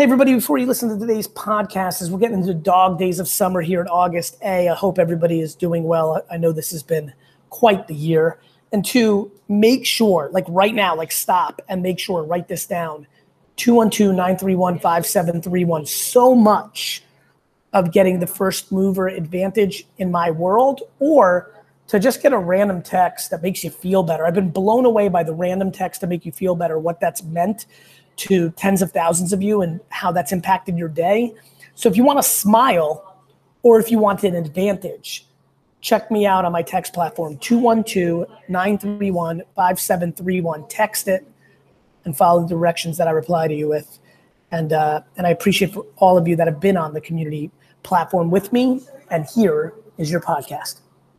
Hey, everybody, before you listen to today's podcast, as we're getting into dog days of summer here in August, A, I hope everybody is doing well. I know this has been quite the year. And two, make sure, like right now, like stop and make sure, write this down, 212-931-5731. So much of getting the first mover advantage in my world, or to just get a random text that makes you feel better. I've been blown away by the random text to make you feel better, what that's meant to tens of thousands of you and how that's impacted your day. So if you want to smile or if you want an advantage, check me out on my text platform, 212-931-5731. Text it and follow the directions that I reply to you with. And I appreciate for all of you that have been on the community platform with me. And here is your podcast.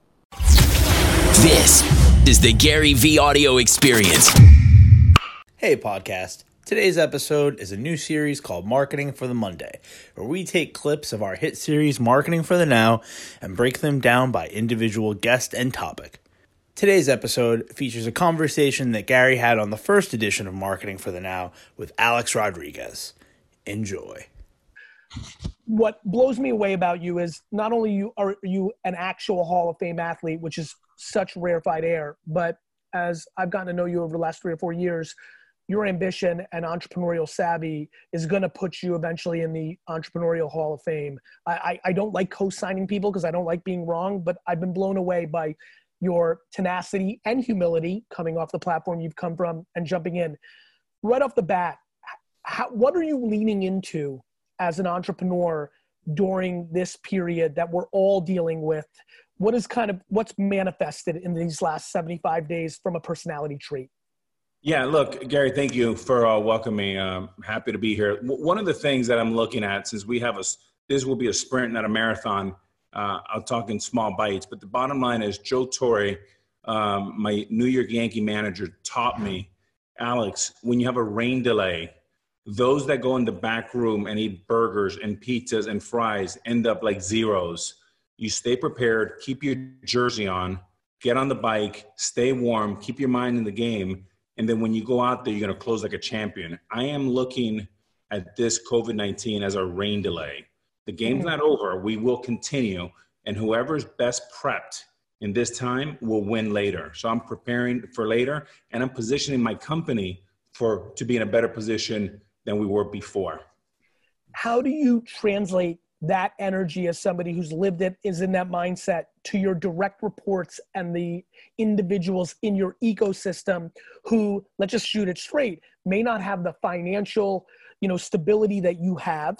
This is the Gary V Audio Experience. Hey, podcast. Today's episode is a new series called Marketing for the Monday, where we take clips of our hit series Marketing for the Now and break them down by individual guest and topic. Today's episode features a conversation that Gary had on the first edition of Marketing for the Now with Alex Rodriguez. Enjoy. What blows me away about you is not only are you an actual Hall of Fame athlete, which is such rarefied air, but as I've gotten to know you over the last 3 or 4 years, your ambition and entrepreneurial savvy is going to put you eventually in the Entrepreneurial Hall of Fame. I don't like co-signing people because I don't like being wrong, but I've been blown away by your tenacity and humility coming off the platform you've come from and jumping in. Right off the bat, what are you leaning into as an entrepreneur during this period that we're all dealing with? What's manifested in these last 75 days from a personality trait? Yeah, look, Gary, thank you for welcoming me. Happy to be here. One of the things that I'm looking at, since we have this will be a sprint, not a marathon, I'll talk in small bites, but the bottom line is Joe Torre, my New York Yankee manager, taught me, Alex, when you have a rain delay, those that go in the back room and eat burgers and pizzas and fries end up like zeros. You stay prepared, keep your jersey on, get on the bike, stay warm, keep your mind in the game. And then when you go out there, you're going to close like a champion. I am looking at this COVID-19 as a rain delay. The game's not over. We will continue. And whoever's best prepped in this time will win later. So I'm preparing for later, and I'm positioning my company to be in a better position than we were before. How do you translate that energy as somebody who's lived it, is in that mindset, to your direct reports and the individuals in your ecosystem who, let's just shoot it straight, may not have the financial, stability that you have,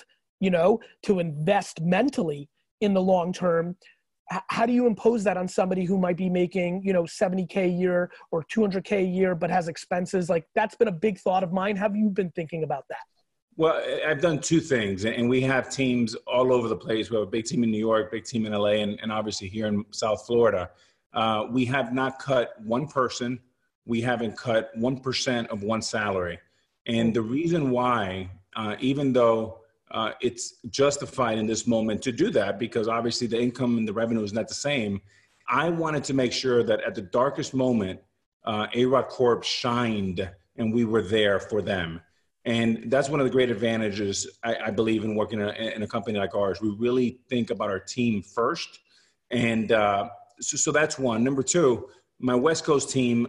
to invest mentally in the long term? How do you impose that on somebody who might be making, $70K a year or $200K a year, but has expenses? Like, that's been a big thought of mine. Have you been thinking about that? Well, I've done two things, and we have teams all over the place. We have a big team in New York, big team in LA, and obviously here in South Florida. We have not cut one person. We haven't cut 1% of one salary. And the reason why, even though it's justified in this moment to do that, because obviously the income and the revenue is not the same, I wanted to make sure that at the darkest moment, A-Rod Corp shined and we were there for them. And that's one of the great advantages, I believe, in working in a company like ours. We really think about our team first. And so that's one. Number two, my West Coast team,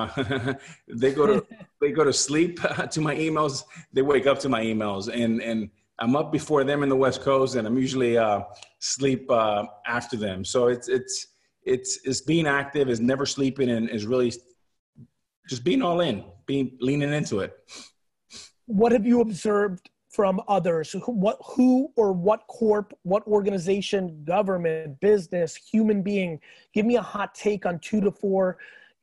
they go to sleep to my emails. They wake up to my emails. And I'm up before them in the West Coast, and I'm usually sleep after them. So it's being active, is never sleeping, and is really just being all in, leaning into it. What have you observed from others? Who or what corp, what organization, government, business, human being? Give me a hot take on 2 to 4,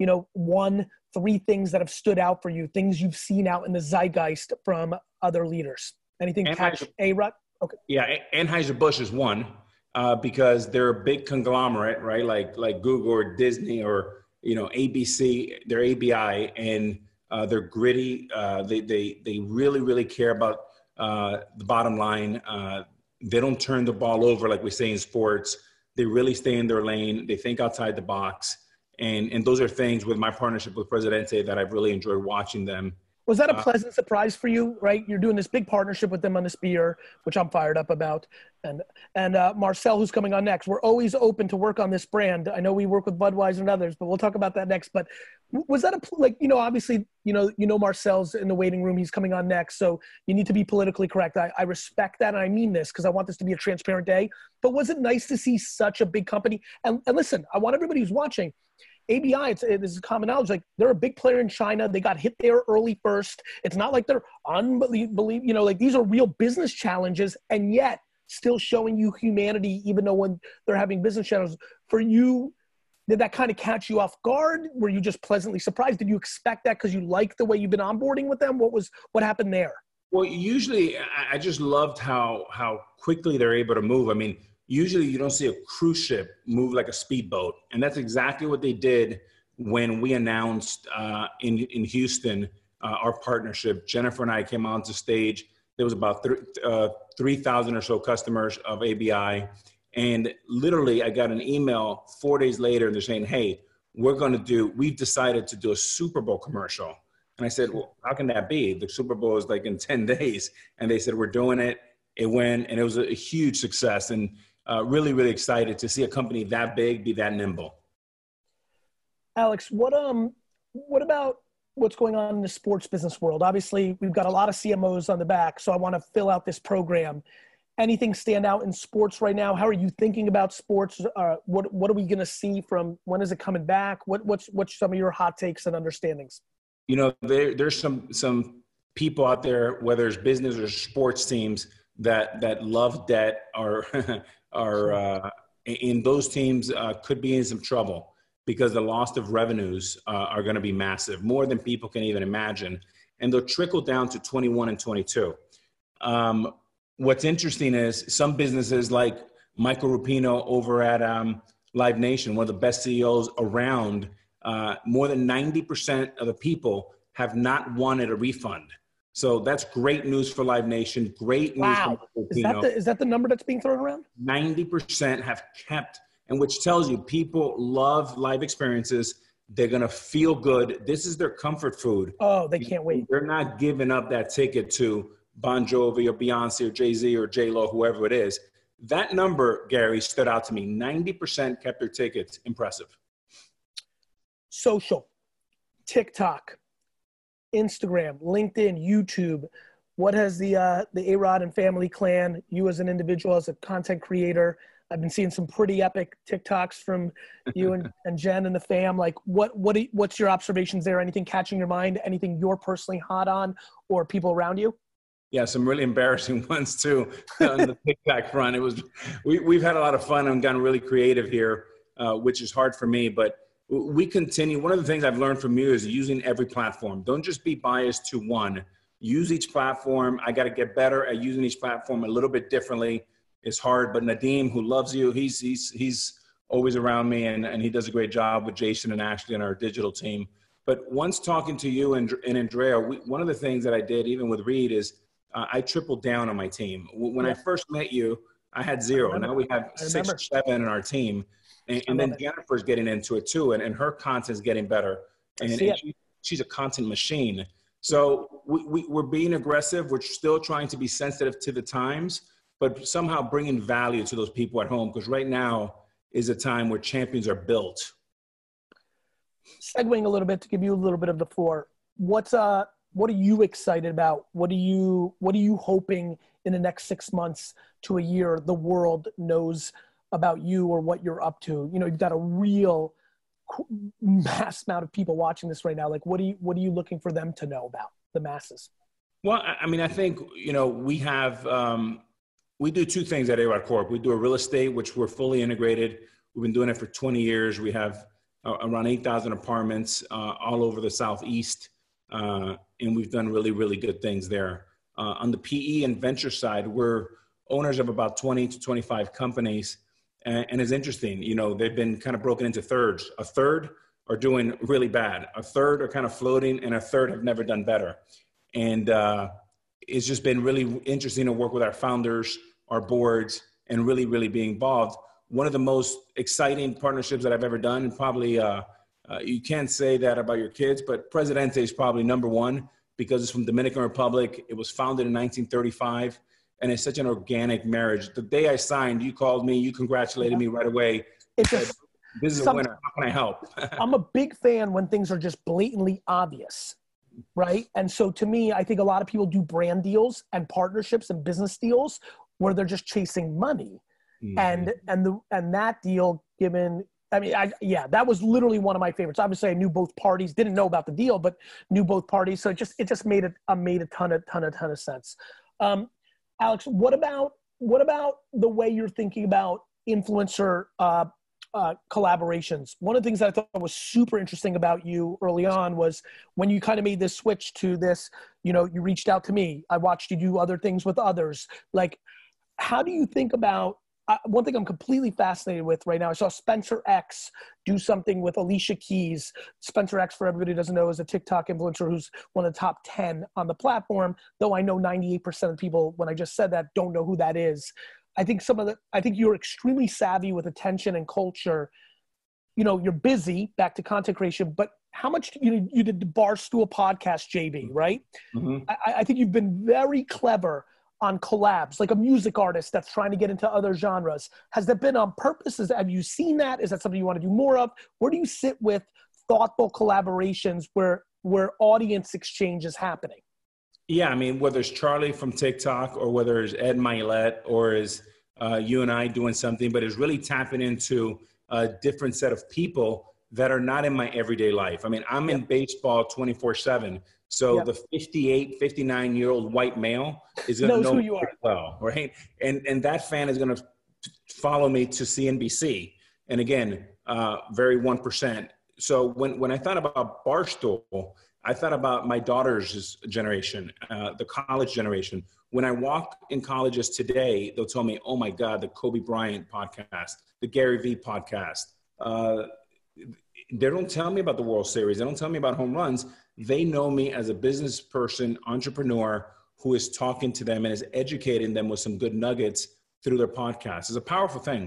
1, 3 things that have stood out for you, things you've seen out in the zeitgeist from other leaders. Anything catch A-Rod? Okay. Yeah, Anheuser-Busch is one because they're a big conglomerate, right? Like Google or Disney or ABC, they're ABI, and they're gritty. They really, really care about the bottom line. They don't turn the ball over like we say in sports. They really stay in their lane. They think outside the box. And those are things with my partnership with Presidente that I've really enjoyed watching them Was that a pleasant surprise for you, right? You're doing this big partnership with them on this beer, which I'm fired up about. And Marcel, who's coming on next. We're always open to work on this brand. I know we work with Budweiser and others, but we'll talk about that next. But was that obviously, Marcel's in the waiting room. He's coming on next. So you need to be politically correct. I respect that. And I mean this because I want this to be a transparent day. But was it nice to see such a big company? And listen, I want everybody who's watching, ABI, this is common knowledge. Like, they're a big player in China. They got hit there early first. It's not like they're unbelievable. These are real business challenges, and yet still showing you humanity, even though when they're having business challenges. For you, did that kind of catch you off guard? Were you just pleasantly surprised? Did you expect that because you like the way you've been onboarding with them? What happened there? Well, usually I just loved how quickly they're able to move. I mean, usually you don't see a cruise ship move like a speedboat. And that's exactly what they did when we announced in Houston our partnership. Jennifer and I came onto stage. There was about 3,000 or so customers of ABI. And literally I got an email 4 days later and they're saying, hey, we've decided to do a Super Bowl commercial. And I said, well, how can that be? The Super Bowl is like in 10 days. And they said, we're doing it. It went, and it was a huge success. And really, really excited to see a company that big be that nimble. Alex, what about what's going on in the sports business world? Obviously, we've got a lot of CMOs on the back, so I want to fill out this program. Anything stand out in sports right now? How are you thinking about sports? What are we going to see from, when is it coming back? What's some of your hot takes and understandings? There's some people out there, whether it's business or sports teams, that love debt or are in those teams could be in some trouble because the loss of revenues are going to be massive, more than people can even imagine. And they'll trickle down to 21 and 22. What's interesting is some businesses like Michael Rapino over at Live Nation, one of the best CEOs around, more than 90% of the people have not wanted a refund. So that's great news for Live Nation. Great news for Filipino. Is that the number that's being thrown around? 90% have kept, and which tells you people love live experiences. They're going to feel good. This is their comfort food. Oh, they can't wait. They're not giving up that ticket to Bon Jovi or Beyonce or Jay-Z or J-Lo, whoever it is. That number, Gary, stood out to me. 90% kept their tickets. Impressive. Social, TikTok, Instagram, LinkedIn, YouTube. What has the A-Rod and family clan, you as an individual, as a content creator, I've been seeing some pretty epic TikToks from you and Jen and the fam. Like, what's your observations there? Anything catching your mind? Anything you're personally hot on, or people around you? Yeah, some really embarrassing ones too on the TikTok front. We've had a lot of fun and gotten really creative here, which is hard for me, but we continue. One of the things I've learned from you is using every platform. Don't just be biased to one. Use each platform. I got to get better at using each platform a little bit differently. It's hard, but Nadeem, who loves you, he's always around me, and he does a great job with Jason and Ashley and our digital team. But once talking to you and Andrea, one of the things that I did, even with Reed, is I tripled down on my team. When I first met you, I had 0. Now we have 6 or 7 in our team. And then Jennifer's getting into it too, and her content's getting better. And she's a content machine. So we're being aggressive. We're still trying to be sensitive to the times, but somehow bringing value to those people at home, because right now is a time where champions are built. Segueing a little bit to give you a little bit of the floor, what are you excited about? What are you hoping in the next 6 months to a year the world knows about you or what you're up to? You've got a real mass amount of people watching this right now. Like, what are you looking for them to know about, the masses? Well, I mean, I think, we have, we do 2 things at A-Rod Corp. We do a real estate, which we're fully integrated. We've been doing it for 20 years. We have around 8,000 apartments all over the Southeast. And we've done really, really good things there. On the PE and venture side, we're owners of about 20 to 25 companies. And it's interesting, they've been kind of broken into thirds. A third are doing really bad. A third are kind of floating, and a third have never done better. And it's just been really interesting to work with our founders, our boards, and really, really be involved. One of the most exciting partnerships that I've ever done, and probably you can't say that about your kids, but Presidente is probably number one, because it's from Dominican Republic. It was founded in 1935, and it's such an organic marriage. The day I signed, you called me, you congratulated me right away. It's just, this is a winner. How can I help? I'm a big fan when things are just blatantly obvious, right? And so to me, I think a lot of people do brand deals and partnerships and business deals where they're just chasing money. Mm-hmm. And that deal, given, I mean, that was literally one of my favorites. Obviously, I knew both parties, didn't know about the deal, but knew both parties. So it just made a ton of sense. Alex, what about the way you're thinking about influencer collaborations? One of the things that I thought was super interesting about you early on was when you kind of made this switch to this, you reached out to me. I watched you do other things with others. Like, how do you think about, one thing I'm completely fascinated with right now, I saw Spencer X do something with Alicia Keys. Spencer X, for everybody who doesn't know, is a TikTok influencer who's one of the top 10 on the platform, though I know 98% of people, when I just said that, don't know who that is. I think you're extremely savvy with attention and culture. You're busy, back to content creation, but how much, you did the Barstool podcast, JB, right? Mm-hmm. I think you've been very clever on collabs, like a music artist that's trying to get into other genres. Has that been on purpose? Have you seen that? Is that something you want to do more of? Where do you sit with thoughtful collaborations where audience exchange is happening? Yeah, I mean, whether it's Charlie from TikTok or whether it's Ed Milet or is you and I doing something, but it's really tapping into a different set of people that are not in my everyday life. I mean, I'm in baseball 24/7. So the 58, 59-year-old white male is going to know who you are well, right? And that fan is going to follow me to CNBC. And again, very 1%. So when I thought about Barstool, I thought about my daughter's generation, the college generation. When I walk in colleges today, they'll tell me, oh my God, the Kobe Bryant podcast, the Gary Vee podcast. They don't tell me about the World Series. They don't tell me about home runs. They know me as a business person, entrepreneur, who is talking to them and is educating them with some good nuggets through their podcast. It's a powerful thing.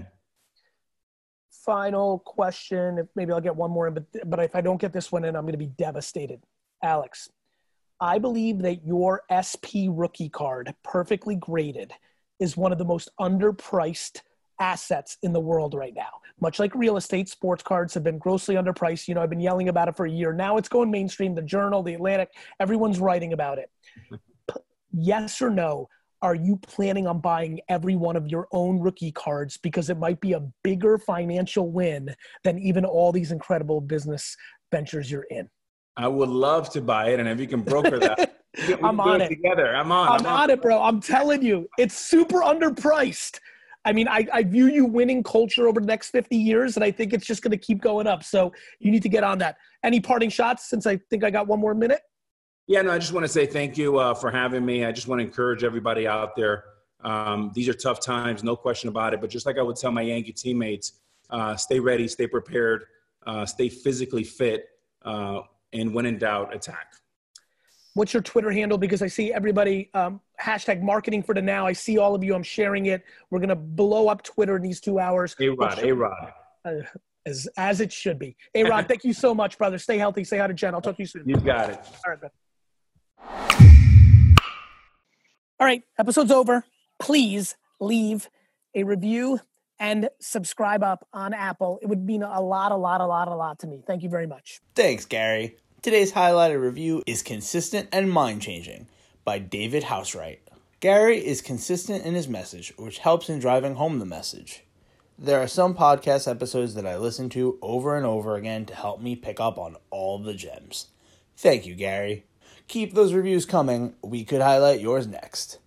Final question. Maybe I'll get one more in, but if I don't get this one in, I'm going to be devastated. Alex, I believe that your SP rookie card, perfectly graded, is one of the most underpriced assets in the world right now. Much like real estate, sports cards have been grossly underpriced. I've been yelling about it for a year. Now it's going mainstream. The Journal, The Atlantic, everyone's writing about it. Yes or no, are you planning on buying every one of your own rookie cards because it might be a bigger financial win than even all these incredible business ventures you're in? I would love to buy it, and if you can broker that, I'm on it together. I'm on it, bro. I'm telling you, it's super underpriced. I mean, I view you winning culture over the next 50 years, and I think it's just going to keep going up. So you need to get on that. Any parting shots, since I think I got one more minute? Yeah, no, I just want to say thank you for having me. I just want to encourage everybody out there. These are tough times, no question about it. But just like I would tell my Yankee teammates, stay ready, stay prepared, stay physically fit, and when in doubt, attack. What's your Twitter handle? Because I see everybody, hashtag marketing for the now. I see all of you. I'm sharing it. We're going to blow up Twitter in these 2 hours. A-Rod. As it should be. A-Rod, thank you so much, brother. Stay healthy. Say hi to Jen. I'll talk to you soon. You got it. All right, bro. All right, episode's over. Please leave a review and subscribe up on Apple. It would mean a lot to me. Thank you very much. Thanks, Gary. Today's highlighted review is Consistent and Mind-Changing by David Housewright. Gary is consistent in his message, which helps in driving home the message. There are some podcast episodes that I listen to over and over again to help me pick up on all the gems. Thank you, Gary. Keep those reviews coming. We could highlight yours next.